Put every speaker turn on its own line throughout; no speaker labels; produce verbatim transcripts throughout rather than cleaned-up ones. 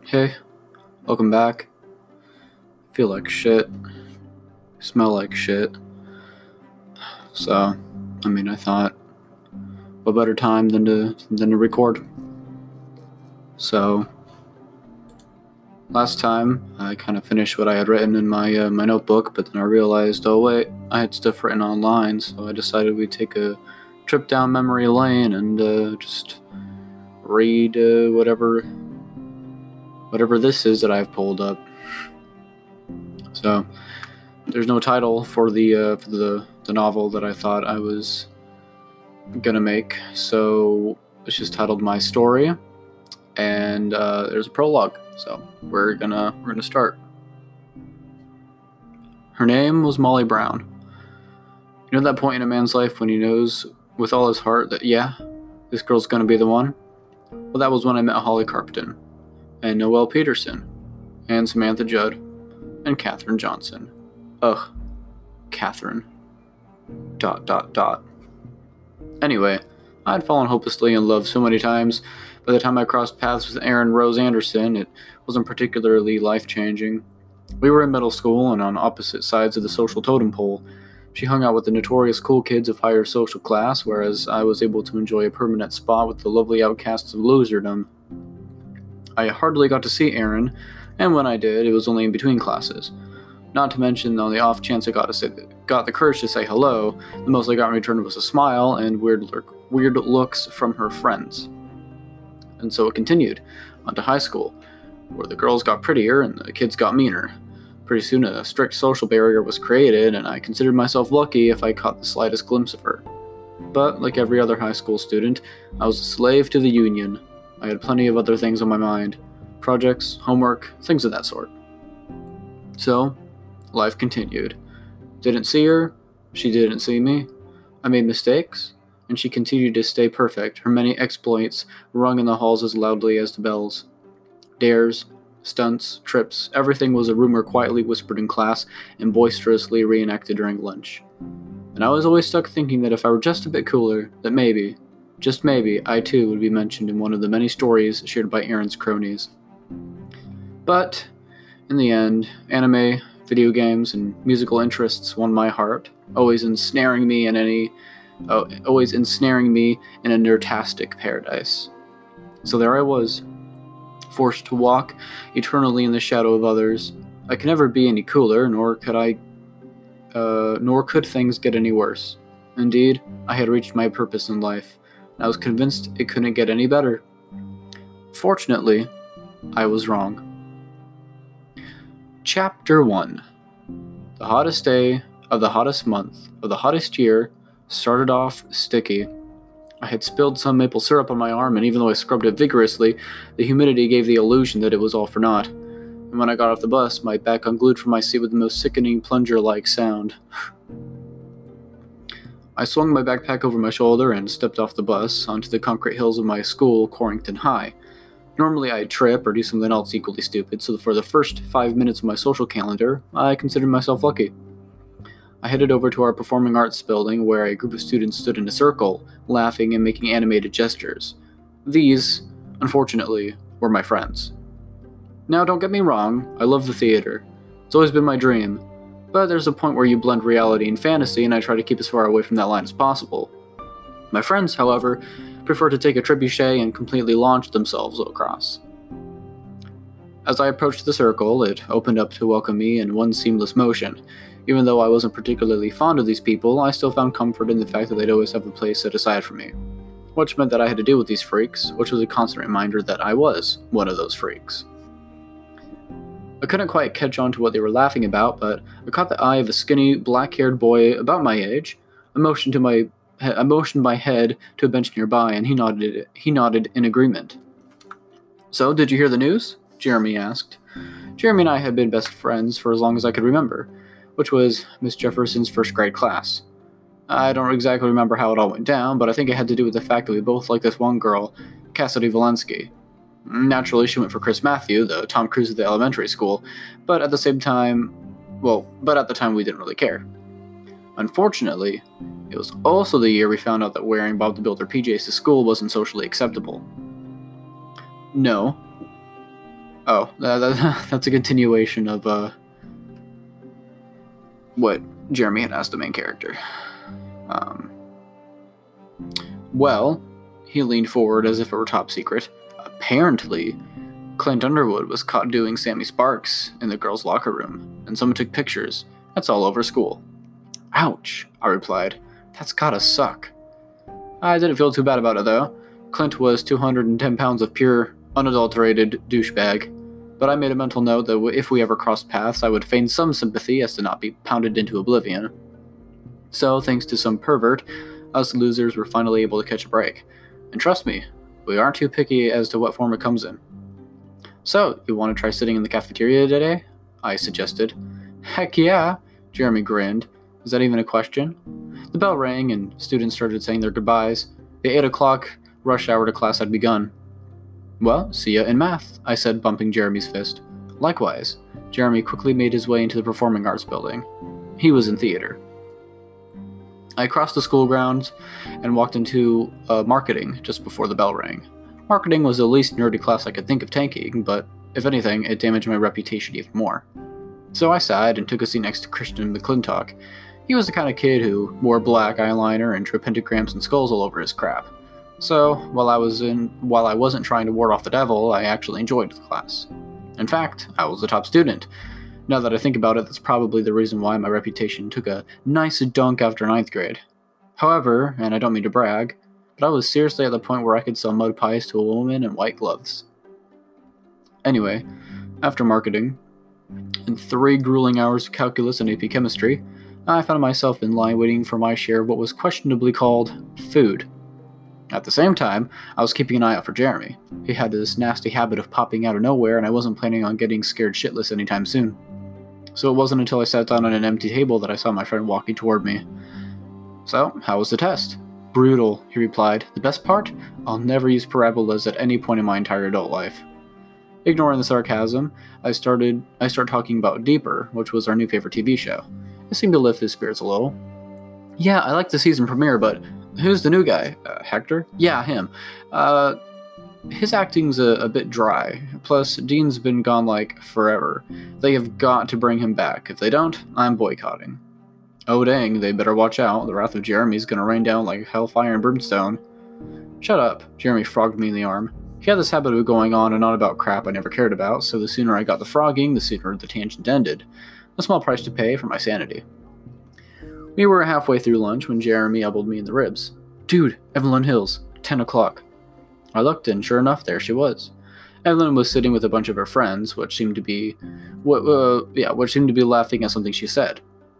Hey, welcome back. Feel like shit. Smell like shit. So, I mean, I thought, what better time than to than to record? So, last time I kind of finished what I had written in my uh, my notebook, but then I realized, oh wait, I had stuff written online. So I decided we'd take a trip down memory lane and uh, just read uh, whatever whatever this is that I've pulled up. So. There's no title for the uh, for the, the novel that I thought I was gonna make, so it's just titled My Story, and uh, there's a prologue. So we're gonna we're gonna start. Her name was Molly Brown. You know that point in a man's life when he knows with all his heart that yeah, this girl's gonna be the one. Well, that was when I met Holly Carpenter, and Noelle Peterson, and Samantha Judd, and Katherine Johnson. Ugh, Catherine. Dot, dot, dot. Anyway, I had fallen hopelessly in love so many times. By the time I crossed paths with Erin Rose Anderson, it wasn't particularly life-changing. We were in middle school and on opposite sides of the social totem pole. She hung out with the notorious cool kids of higher social class, whereas I was able to enjoy a permanent spot with the lovely outcasts of loserdom. I hardly got to see Erin, and when I did, it was only in between classes. Not to mention, on the off chance I got to say, got the courage to say hello, the most I got in return was a smile and weird, look, weird looks from her friends. And so it continued, onto high school, where the girls got prettier and the kids got meaner. Pretty soon a strict social barrier was created, and I considered myself lucky if I caught the slightest glimpse of her. But, like every other high school student, I was a slave to the union. I had plenty of other things on my mind. Projects, homework, things of that sort. So, life continued. Didn't see her, she didn't see me. I made mistakes, and she continued to stay perfect, her many exploits rung in the halls as loudly as the bells. Dares, stunts, trips, everything was a rumor quietly whispered in class and boisterously reenacted during lunch. And I was always stuck thinking that if I were just a bit cooler, that maybe, just maybe, I too would be mentioned in one of the many stories shared by Erin's cronies. But, in the end, anime, video games, and musical interests won my heart, always ensnaring me in any, oh, always ensnaring me in a nerdtastic paradise. So there I was, forced to walk eternally in the shadow of others. I could never be any cooler, nor could I, uh, nor could things get any worse. Indeed, I had reached my purpose in life, and I was convinced it couldn't get any better. Fortunately, I was wrong. Chapter one. The hottest day of the hottest month of the hottest year started off sticky. I had spilled some maple syrup on my arm, and even though I scrubbed it vigorously, the humidity gave the illusion that it was all for naught. And when I got off the bus, my back unglued from my seat with the most sickening plunger-like sound. I swung my backpack over my shoulder and stepped off the bus onto the concrete hills of my school, Corrington High. Normally I'd trip or do something else equally stupid, so for the first five minutes of my social calendar, I considered myself lucky. I headed over to our performing arts building where a group of students stood in a circle, laughing and making animated gestures. These, unfortunately, were my friends. Now don't get me wrong, I love the theater. It's always been my dream, but there's a point where you blend reality and fantasy, and I try to keep as far away from that line as possible. My friends, however, prefer to take a trebuchet and completely launch themselves across. As I approached the circle, it opened up to welcome me in one seamless motion. Even though I wasn't particularly fond of these people, I still found comfort in the fact that they'd always have a place set aside for me. Which meant that I had to deal with these freaks, which was a constant reminder that I was one of those freaks. I couldn't quite catch on to what they were laughing about, but I caught the eye of a skinny, black-haired boy about my age. I motioned to my I motioned my head to a bench nearby, and he nodded he nodded in agreement. "So, did you hear the news?" Jeremy asked. Jeremy and I had been best friends for as long as I could remember, which was Miss Jefferson's first grade class. I don't exactly remember how it all went down, but I think it had to do with the fact that we both liked this one girl, Cassidy Valensky. Naturally, she went for Chris Matthew, the Tom Cruise of the elementary school, but at the same time, well, but at the time we didn't really care. Unfortunately, it was also the year we found out that wearing Bob the Builder P Js to school wasn't socially acceptable. No. Oh, that, that, that's a continuation of uh, what Jeremy had asked the main character. Um, well, he leaned forward as if it were top secret. Apparently, Clint Underwood was caught doing Sammy Sparks in the girls' locker room, and someone took pictures. That's all over school. Ouch, I replied. That's gotta suck. I didn't feel too bad about it, though. Clint was two hundred ten pounds of pure, unadulterated douchebag, but I made a mental note that if we ever crossed paths, I would feign some sympathy as to not be pounded into oblivion. So, thanks to some pervert, us losers were finally able to catch a break. And trust me, we aren't too picky as to what form it comes in. So, you want to try sitting in the cafeteria today? I suggested. Heck yeah, Jeremy grinned. Is that even a question? The bell rang and students started saying their goodbyes. The eight o'clock rush hour to class had begun. Well, see ya in math, I said, bumping Jeremy's fist. Likewise, Jeremy quickly made his way into the performing arts building. He was in theater. I crossed the school grounds and walked into uh, marketing just before the bell rang. Marketing was the least nerdy class I could think of taking, but if anything, it damaged my reputation even more. So I sighed and took a seat next to Christian McClintock. He was the kind of kid who wore black eyeliner and drew pentagrams and skulls all over his crap. So, while I was in, while I wasn't trying to ward off the devil, I actually enjoyed the class. In fact, I was the top student. Now that I think about it, that's probably the reason why my reputation took a nice dunk after ninth grade. However, and I don't mean to brag, but I was seriously at the point where I could sell mud pies to a woman in white gloves. Anyway, after marketing, and three grueling hours of calculus and A P chemistry, I found myself in line waiting for my share of what was questionably called food. At the same time, I was keeping an eye out for Jeremy. He had this nasty habit of popping out of nowhere, and I wasn't planning on getting scared shitless anytime soon. So it wasn't until I sat down at an empty table that I saw my friend walking toward me. So, how was the test? Brutal, he replied. The best part? I'll never use parabolas at any point in my entire adult life. Ignoring the sarcasm, I started I started talking about Deeper, which was our new favorite T V show. It seemed to lift his spirits a little. Yeah, I liked the season premiere, but who's the new guy? Uh, Hector? Yeah, him. Uh, his acting's a, a bit dry. Plus, Dean's been gone, like, forever. They have got to bring him back. If they don't, I'm boycotting. Oh dang, they better watch out. The wrath of Jeremy's gonna rain down like hellfire and brimstone. Shut up, Jeremy frogged me in the arm. He had this habit of going on and on about crap I never cared about, so the sooner I got the frogging, the sooner the tangent ended. A small price to pay for my sanity. We were halfway through lunch when Jeremy elbowed me in the ribs. Dude, Evelyn Hills, ten o'clock. I looked, and sure enough, there she was. Evelyn was sitting with a bunch of her friends, which seemed to be, what, uh, yeah, which seemed to be laughing at something she said.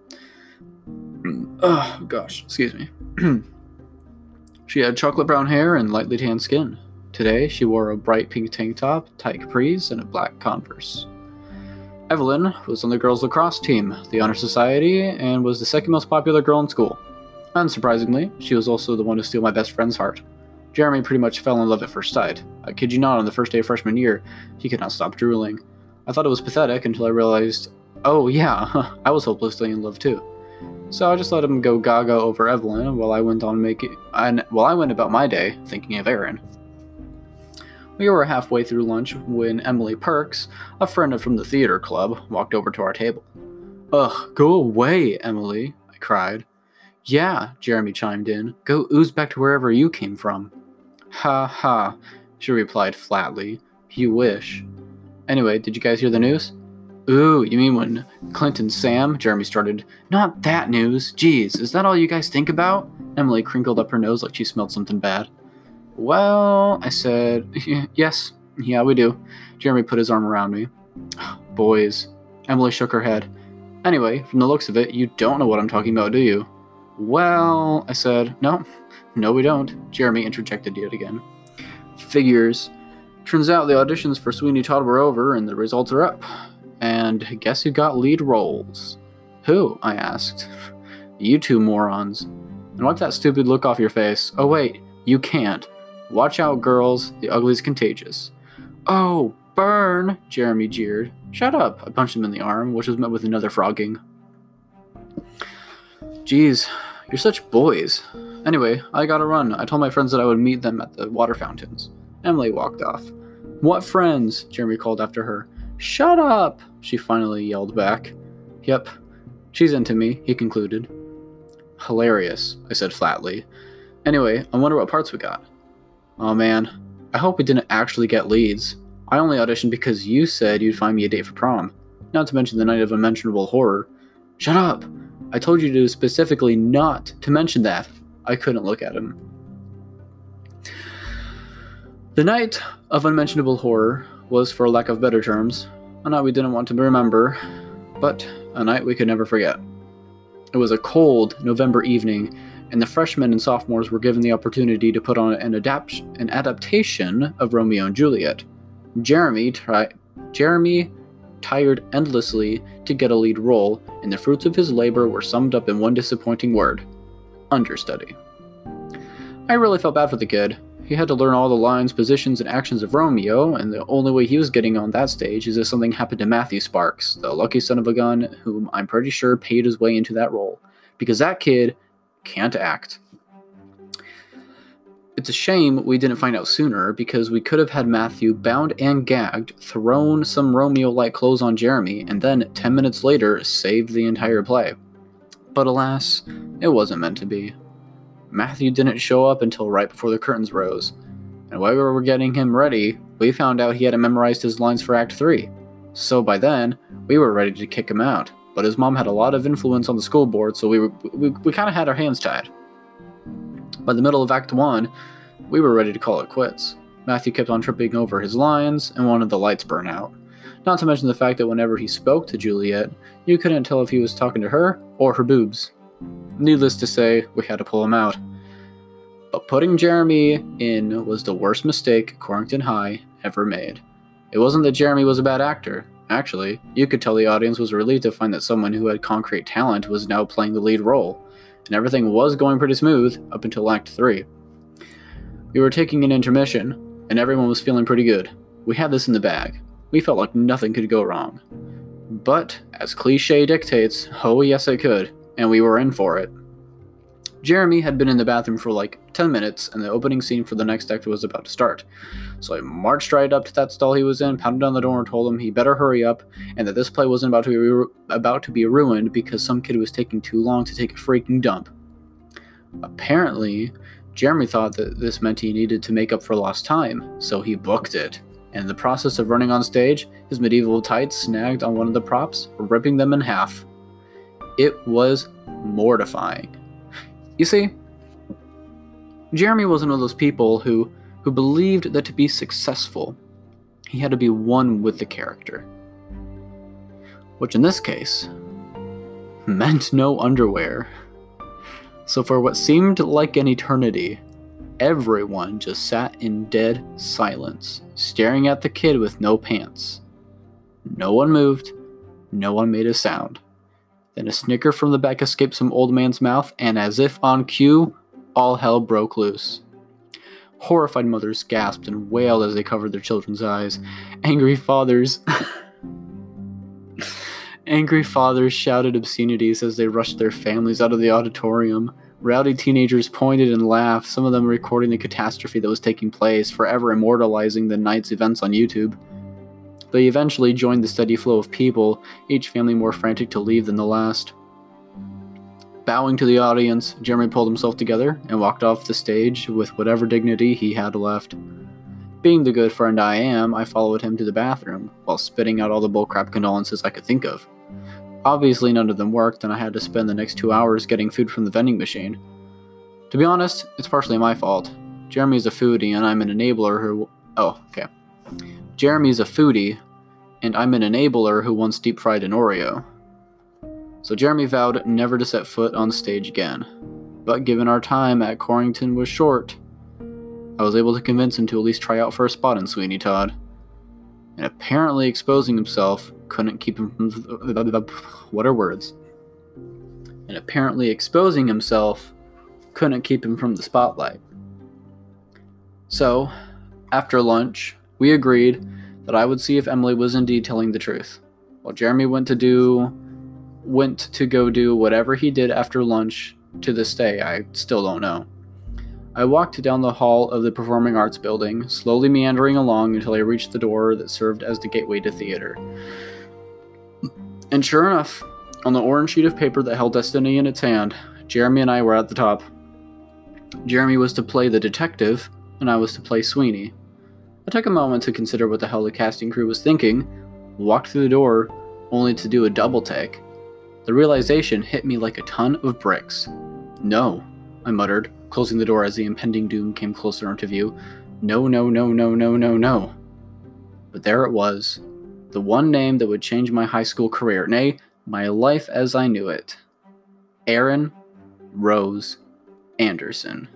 Oh gosh, excuse me. She had chocolate brown hair and lightly tanned skin. Today, she wore a bright pink tank top, tight capris, and a black Converse. Evelyn was on the girls' lacrosse team, the honor society, and was the second most popular girl in school. Unsurprisingly, she was also the one to steal my best friend's heart. Jeremy pretty much fell in love at first sight. I kid you not, on the first day of freshman year, he could not stop drooling. I thought it was pathetic until I realized, oh yeah, I was hopelessly in love too. So I just let him go gaga over Evelyn while I went on making, and while I went about my day thinking of Aaron. We were halfway through lunch when Emily Perks, a friend from the theater club, walked over to our table. Ugh, go away, Emily, I cried. Yeah, Jeremy chimed in. Go ooze back to wherever you came from. Ha ha, she replied flatly. You wish. Anyway, did you guys hear the news? Ooh, you mean when Clint and Sam? Jeremy started. Not that news. Geez, is that all you guys think about? Emily crinkled up her nose like she smelled something bad. Well, I said, yes, yeah, we do. Jeremy put his arm around me. Boys. Emily shook her head. Anyway, from the looks of it, you don't know what I'm talking about, do you? Well, I said, no, no we don't. Jeremy interjected yet again. Figures. Turns out the auditions for Sweeney Todd were over and the results are up. And guess who got lead roles? Who? I asked. You two morons. And wipe that stupid look off your face. Oh wait, you can't. Watch out, girls. The ugly's contagious. Oh, burn, Jeremy jeered. Shut up. I punched him in the arm, which was met with another frogging. Geez, you're such boys. Anyway, I gotta run. I told my friends that I would meet them at the water fountains. Emily walked off. What friends? Jeremy called after her. Shut up, she finally yelled back. Yep, she's into me, he concluded. Hilarious, I said flatly. Anyway, I wonder what parts we got. Oh man, I hope we didn't actually get leads. I only auditioned because you said you'd find me a date for prom. Not to mention the night of unmentionable horror. Shut up! I told you to specifically not to mention that. I couldn't look at him. The night of unmentionable horror was, for lack of better terms, a night we didn't want to remember, but a night we could never forget. It was a cold November evening, and the freshmen and sophomores were given the opportunity to put on an, adapt- an adaptation of Romeo and Juliet. Jeremy, tri- Jeremy tired endlessly to get a lead role, and the fruits of his labor were summed up in one disappointing word: understudy. I really felt bad for the kid. He had to learn all the lines, positions, and actions of Romeo, and the only way he was getting on that stage is if something happened to Matthew Sparks, the lucky son of a gun whom I'm pretty sure paid his way into that role, because that kid can't act. It's a shame we didn't find out sooner, because we could have had Matthew bound and gagged, thrown some Romeo-like clothes on Jeremy, and then, ten minutes later, saved the entire play. But alas, it wasn't meant to be. Matthew didn't show up until right before the curtains rose, and while we were getting him ready, we found out he hadn't memorized his lines for Act three. So by then, we were ready to kick him out, but his mom had a lot of influence on the school board, so we were, we, we kind of had our hands tied. By the middle of Act one, we were ready to call it quits. Matthew kept on tripping over his lines, and one of the lights burned out. Not to mention the fact that whenever he spoke to Juliet, you couldn't tell if he was talking to her or her boobs. Needless to say, we had to pull him out. But putting Jeremy in was the worst mistake Corrington High ever made. It wasn't that Jeremy was a bad actor. Actually, you could tell the audience was relieved to find that someone who had concrete talent was now playing the lead role, and everything was going pretty smooth up until Act three. We were taking an intermission, and everyone was feeling pretty good. We had this in the bag. We felt like nothing could go wrong. But, as cliche dictates, oh yes it could, and we were in for it. Jeremy had been in the bathroom for like ten minutes, and the opening scene for the next act was about to start. So I marched right up to that stall he was in, pounded on the door, and told him he better hurry up, and that this play wasn't about to be ru- about to be ruined because some kid was taking too long to take a freaking dump. Apparently, Jeremy thought that this meant he needed to make up for lost time, so he booked it. And in the process of running on stage, his medieval tights snagged on one of the props, ripping them in half. It was mortifying. You see, Jeremy was one of those people who, who believed that to be successful, he had to be one with the character. Which in this case, meant no underwear. So for what seemed like an eternity, everyone just sat in dead silence, staring at the kid with no pants. No one moved, no one made a sound. Then a snicker from the back escaped some old man's mouth, and as if on cue, all hell broke loose. Horrified mothers gasped and wailed as they covered their children's eyes. Angry fathers... Angry fathers shouted obscenities as they rushed their families out of the auditorium. Rowdy teenagers pointed and laughed, some of them recording the catastrophe that was taking place, forever immortalizing the night's events on YouTube. They eventually joined the steady flow of people, each family more frantic to leave than the last. Bowing to the audience, Jeremy pulled himself together and walked off the stage with whatever dignity he had left. Being the good friend I am, I followed him to the bathroom, while spitting out all the bullcrap condolences I could think of. Obviously none of them worked, and I had to spend the next two hours getting food from the vending machine. To be honest, it's partially my fault. Jeremy's a foodie, and I'm an enabler who... Oh, okay. Jeremy's a foodie, and I'm an enabler who once deep-fried an Oreo. So Jeremy vowed never to set foot on stage again. But given our time at Corrington was short, I was able to convince him to at least try out for a spot in Sweeney Todd. And apparently exposing himself couldn't keep him from... What are words? And apparently exposing himself couldn't keep him from the spotlight. So, after lunch, we agreed that I would see if Emily was indeed telling the truth. While Jeremy went to do... went to go do whatever he did after lunch, to this day, I still don't know. I walked down the hall of the Performing Arts Building, slowly meandering along until I reached the door that served as the gateway to theater. And sure enough, on the orange sheet of paper that held destiny in its hand, Jeremy and I were at the top. Jeremy was to play the detective, and I was to play Sweeney. I took a moment to consider what the hell the casting crew was thinking, walked through the door, only to do a double take. The realization hit me like a ton of bricks. No, I muttered, closing the door as the impending doom came closer into view. No, no, no, no, no, no, no. But there it was. The one name that would change my high school career, nay, my life as I knew it. Erin Rose Anderson.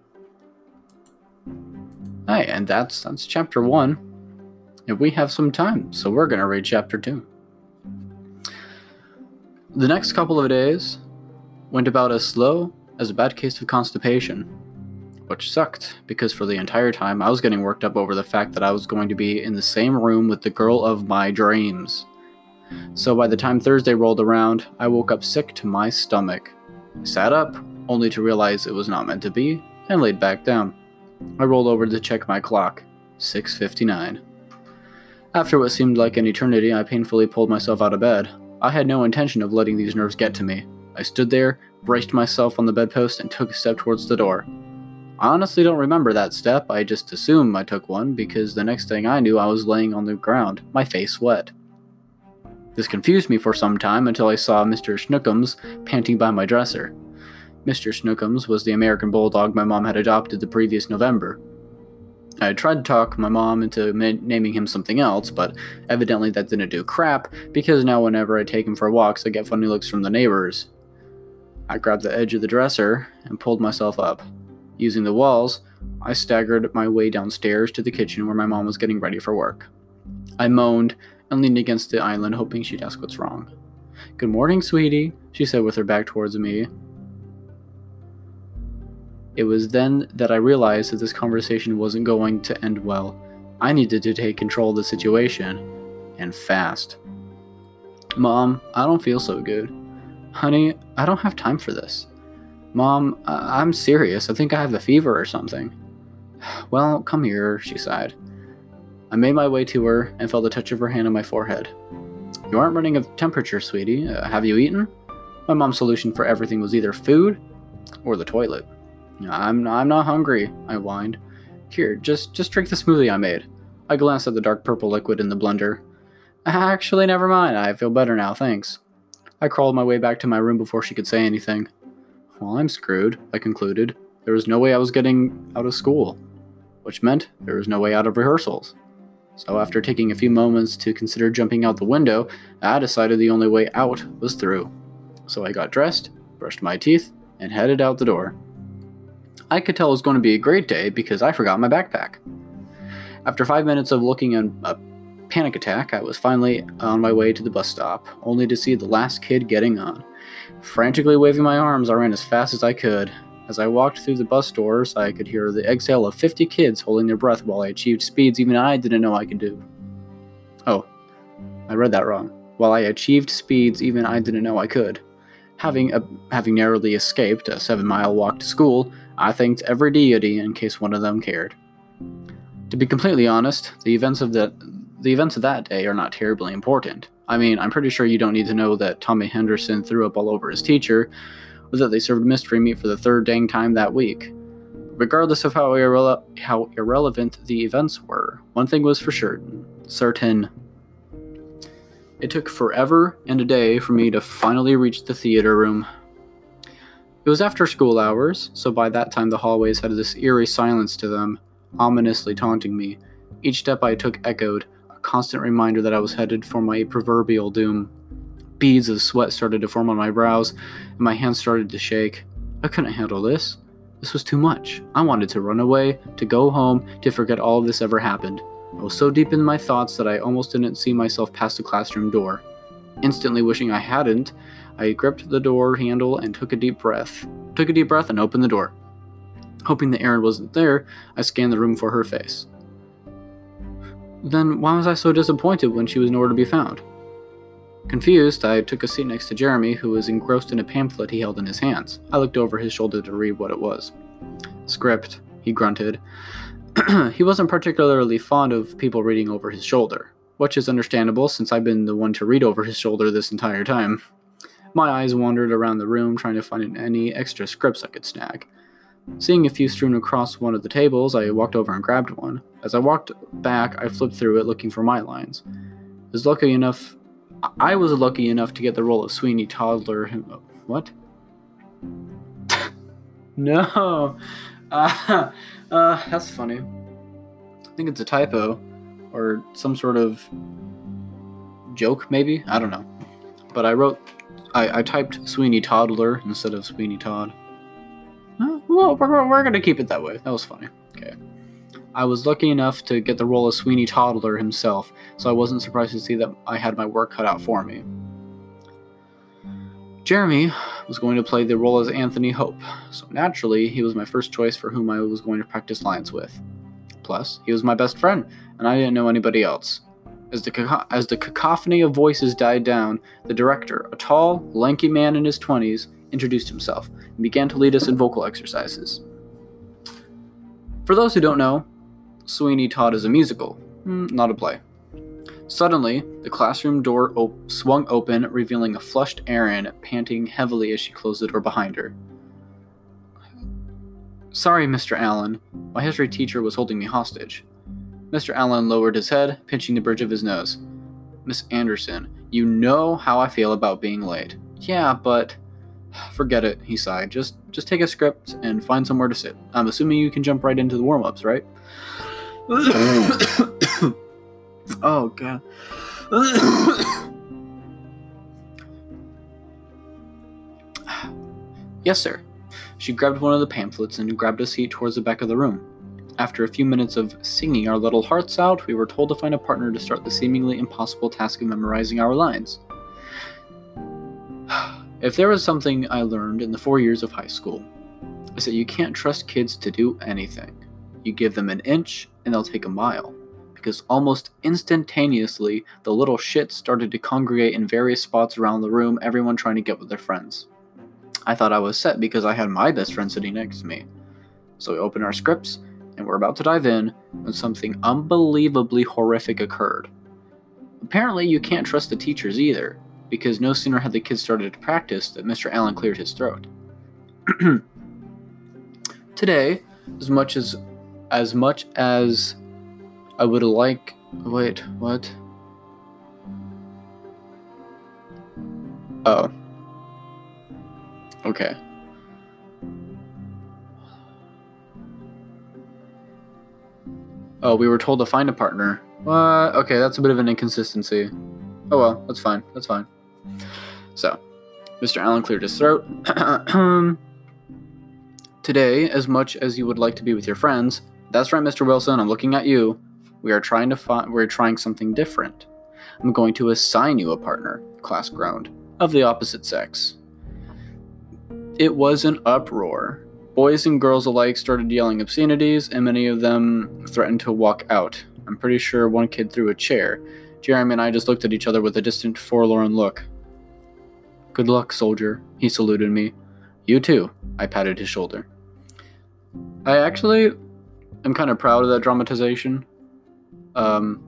Hey, and that's that's chapter one. And we have some time, so we're gonna read chapter two. The next couple of days went about as slow as a bad case of constipation, which sucked because for the entire time I was getting worked up over the fact that I was going to be in the same room with the girl of my dreams. So by the time Thursday rolled around, I woke up sick to my stomach. I sat up, only to realize it was not meant to be, and laid back down. I rolled over to check my clock. six fifty-nine. After what seemed like an eternity, I painfully pulled myself out of bed. I had no intention of letting these nerves get to me. I stood there, braced myself on the bedpost, and took a step towards the door. I honestly don't remember that step, I just assume I took one, because the next thing I knew I was laying on the ground, my face wet. This confused me for some time until I saw Mister Snookums panting by my dresser. Mister Snookums was the American bulldog my mom had adopted the previous November. I had tried to talk my mom into ma- naming him something else, but evidently that didn't do crap, because now whenever I take him for walks I get funny looks from the neighbors. I grabbed the edge of the dresser and pulled myself up. Using the walls, I staggered my way downstairs to the kitchen where my mom was getting ready for work. I moaned and leaned against the island, hoping she'd ask what's wrong. "Good morning, sweetie," she said with her back towards me. It was then that I realized that this conversation wasn't going to end well. I needed to take control of the situation, and fast. "Mom, I don't feel so good." "Honey, I don't have time for this." "Mom, I- I'm serious. I think I have a fever or something." "Well, come here," she sighed. I made my way to her and felt the touch of her hand on my forehead. "You aren't running a temperature, sweetie. Uh, have you eaten?" My mom's solution for everything was either food or the toilet. I'm, I'm not hungry," I whined. "Here, just, just drink the smoothie I made." I glanced at the dark purple liquid in the blender. "Actually, never mind. I feel better now, thanks." I crawled my way back to my room before she could say anything. Well, I'm screwed, I concluded. There was no way I was getting out of school, which meant there was no way out of rehearsals. So after taking a few moments to consider jumping out the window, I decided the only way out was through. So I got dressed, brushed my teeth, and headed out the door. I could tell it was going to be a great day because I forgot my backpack. After five minutes of looking at a panic attack, I was finally on my way to the bus stop, only to see the last kid getting on. Frantically waving my arms, I ran as fast as I could. As I walked through the bus doors, I could hear the exhale of fifty kids holding their breath while I achieved speeds even I didn't know I could do. Oh, I read that wrong. While I achieved speeds even I didn't know I could. Having, a, having narrowly escaped a seven-mile walk to school, I thanked every deity in case one of them cared. To be completely honest, the events of that the events of that day are not terribly important. I mean, I'm pretty sure you don't need to know that Tommy Henderson threw up all over his teacher, or that they served mystery meat for the third dang time that week. Regardless of how, irrele- how irrelevant the events were, one thing was for sure, certain. It took forever and a day for me to finally reach the theater room. It was after school hours, so by that time the hallways had this eerie silence to them, ominously taunting me. Each step I took echoed, a constant reminder that I was headed for my proverbial doom. Beads of sweat started to form on my brows, and my hands started to shake. I couldn't handle this. This was too much. I wanted to run away, to go home, to forget all of this ever happened. I was so deep in my thoughts that I almost didn't see myself past the classroom door. Instantly wishing I hadn't, I gripped the door handle and took a deep breath. Took a deep breath and opened the door. Hoping that Erin wasn't there, I scanned the room for her face. Then why was I so disappointed when she was nowhere to be found? Confused, I took a seat next to Jeremy, who was engrossed in a pamphlet he held in his hands. I looked over his shoulder to read what it was. Script, he grunted. He wasn't particularly fond of people reading over his shoulder, which is understandable since I've been the one to read over his shoulder this entire time. My eyes wandered around the room trying to find any extra scripts I could snag. Seeing a few strewn across one of the tables, I walked over and grabbed one. As I walked back, I flipped through it looking for my lines. I was lucky enough I was lucky enough to get the role of Sweeney Toddler. What? No. Uh, uh, that's funny. I think it's a typo. Or some sort of joke, maybe? I don't know. But I wrote... I, I typed Sweeney Toddler instead of Sweeney Todd. Uh, well, we're, we're gonna keep it that way. That was funny. Okay. I was lucky enough to get the role of Sweeney Toddler himself, so I wasn't surprised to see that I had my work cut out for me. Jeremy was going to play the role as Anthony Hope, so naturally, he was my first choice for whom I was going to practice lines with. Plus, he was my best friend, and I didn't know anybody else. As the, caco- as the cacophony of voices died down, the director, a tall, lanky man in his twenties, introduced himself and began to lead us in vocal exercises. For those who don't know, Sweeney Todd is a musical, not a play. Suddenly, the classroom door op- swung open, revealing a flushed Erin panting heavily as she closed the door behind her. Sorry, Mister Allen. My history teacher was holding me hostage. Mister Allen lowered his head, pinching the bridge of his nose. Miss Anderson, you know how I feel about being late. Yeah, but... Forget it, he sighed. Just just take a script and find somewhere to sit. I'm assuming you can jump right into the warm-ups, right? Oh, God. Yes, sir. She grabbed one of the pamphlets and grabbed a seat towards the back of the room. After a few minutes of singing our little hearts out, we were told to find a partner to start the seemingly impossible task of memorizing our lines. If there was something I learned in the four years of high school, it's that you can't trust kids to do anything. You give them an inch, and they'll take a mile. Because almost instantaneously, the little shits started to congregate in various spots around the room, everyone trying to get with their friends. I thought I was set because I had my best friend sitting next to me. So we opened our scripts, and we're about to dive in when something unbelievably horrific occurred. Apparently, you can't trust the teachers either, because no sooner had the kids started to practice than Mister Allen cleared his throat. Today, as much as as much as I would like... Wait, what? Oh. Okay. Oh, we were told to find a partner. Uh, okay, that's a bit of an inconsistency. Oh well, that's fine, that's fine. So, Mister Allen cleared his throat. Today, as much as you would like to be with your friends, that's right, Mister Wilson, I'm looking at you. We are trying to find, we're trying something different. I'm going to assign you a partner, class groaned, of the opposite sex. It was an uproar. Boys and girls alike started yelling obscenities, and many of them threatened to walk out. I'm pretty sure one kid threw a chair. Jeremy and I just looked at each other with a distant, forlorn look. Good luck, soldier, he saluted me. You too, I patted his shoulder. I actually am kind of proud of that dramatization. Um,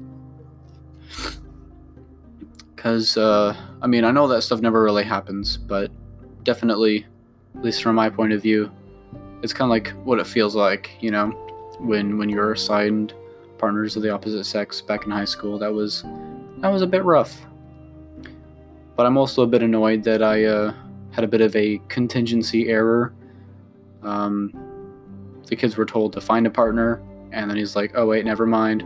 because, uh, I mean, I know that stuff never really happens, but definitely, at least from my point of view, it's kind of like what it feels like, you know, when when you're assigned partners of the opposite sex back in high school. That was that was a bit rough. But I'm also a bit annoyed that I uh, had a bit of a contingency error. Um, the kids were told to find a partner, and then he's like, oh wait, never mind.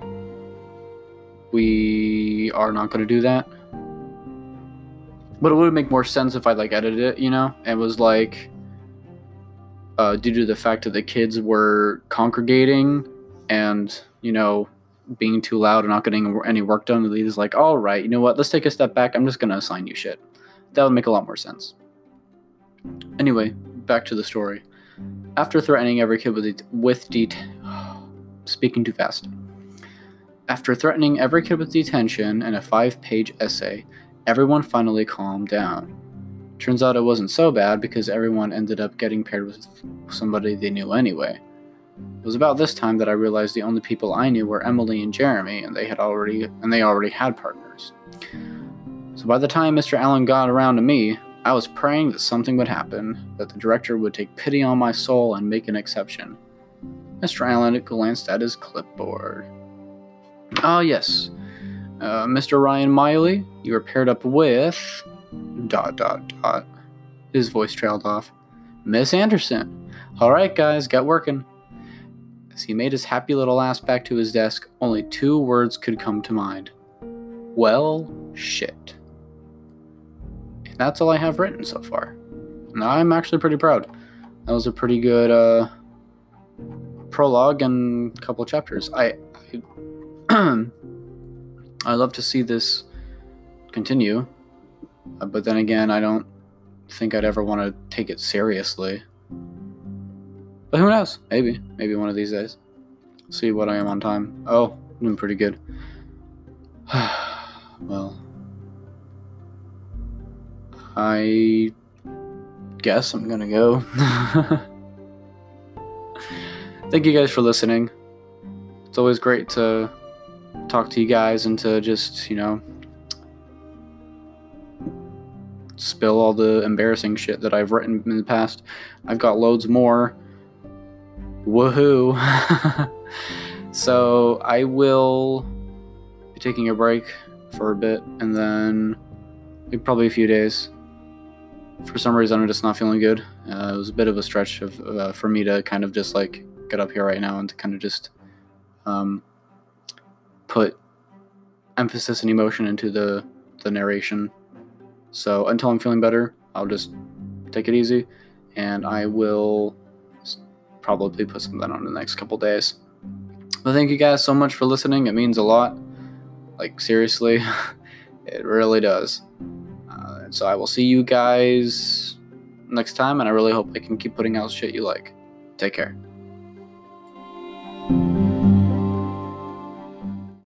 We are not going to do that. But it would make more sense if I like edited it, you know? It was like, uh, due to the fact that the kids were congregating and, you know, being too loud and not getting any work done, the lead is like, all right, you know what? Let's take a step back. I'm just going to assign you shit. That would make a lot more sense. Anyway, back to the story. After threatening every kid with det- with det- speaking too fast. After threatening every kid with detention and a five-page essay, everyone finally calmed down. Turns out it wasn't so bad because everyone ended up getting paired with somebody they knew anyway. It was about this time that I realized the only people I knew were Emily and Jeremy, and they had already and they already had partners. So by the time Mister Allen got around to me, I was praying that something would happen, that the director would take pity on my soul and make an exception. Mister Allen glanced at his clipboard. Ah, yes. Uh, Mister Ryan Miley, you are paired up with... dot dot dot. His voice trailed off. Miss Anderson. Alright guys, get working. As he made his happy little ass back to his desk, only two words could come to mind. Well, shit. And that's all I have written so far. And I'm actually pretty proud. That was a pretty good uh, prologue and a couple chapters. I, I, I love to see this continue. Uh, but then again, I don't think I'd ever want to take it seriously. But who knows? Maybe. Maybe one of these days. See what I am on time. Oh, I'm doing pretty good. Well, I guess I'm gonna go. Thank you guys for listening. It's always great to talk to you guys and to just, you know, spill all the embarrassing shit that I've written in the past. I've got loads more. Woohoo. So I will be taking a break for a bit, and then probably a few days. For some reason, I'm just not feeling good. Uh, it was a bit of a stretch of uh, for me to kind of just like get up here right now and to kind of just um, put emphasis and emotion into the, the narration. So until I'm feeling better, I'll just take it easy, and I will probably put something on in the next couple days. But thank you guys so much for listening. It means a lot. Like, seriously, it really does. Uh, and so I will see you guys next time, and I really hope I can keep putting out shit you like. Take care.